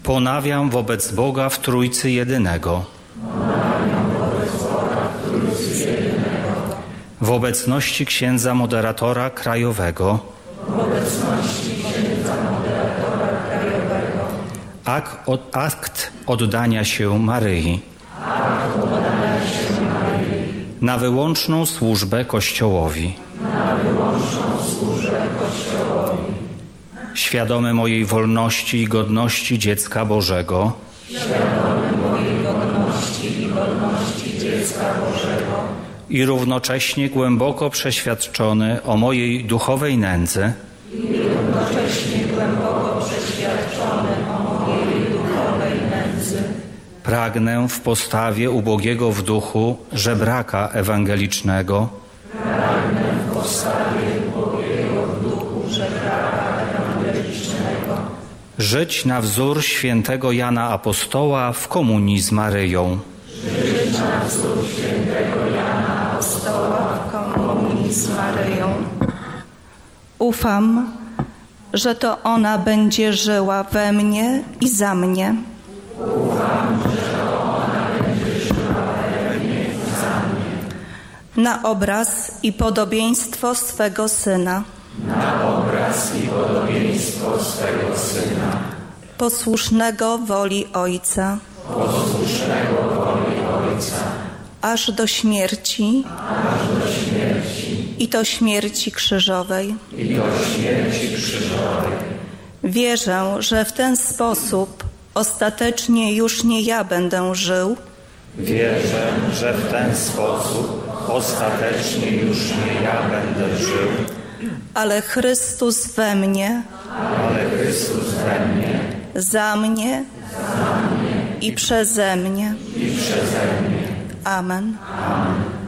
Ponawiam wobec Boga w Trójcy Jedynego. W obecności księdza moderatora krajowego. Akt oddania się Maryi. Na wyłączną służbę Kościołowi. Świadomy mojej wolności i godności dziecka Bożego. I równocześnie głęboko przeświadczony o mojej duchowej nędzy. Pragnę w postawie ubogiego w duchu żebraka ewangelicznego żyć na wzór świętego Jana Apostoła w komunii z Maryją. Ufam, że to ona będzie żyła we mnie i za mnie. Na obraz i podobieństwo swego Syna. Posłusznego woli Ojca. Aż do śmierci. I to śmierci krzyżowej. Wierzę, że w ten sposób ostatecznie już nie ja będę żył. Ale Chrystus we mnie. Za mnie. I przeze mnie. Amen.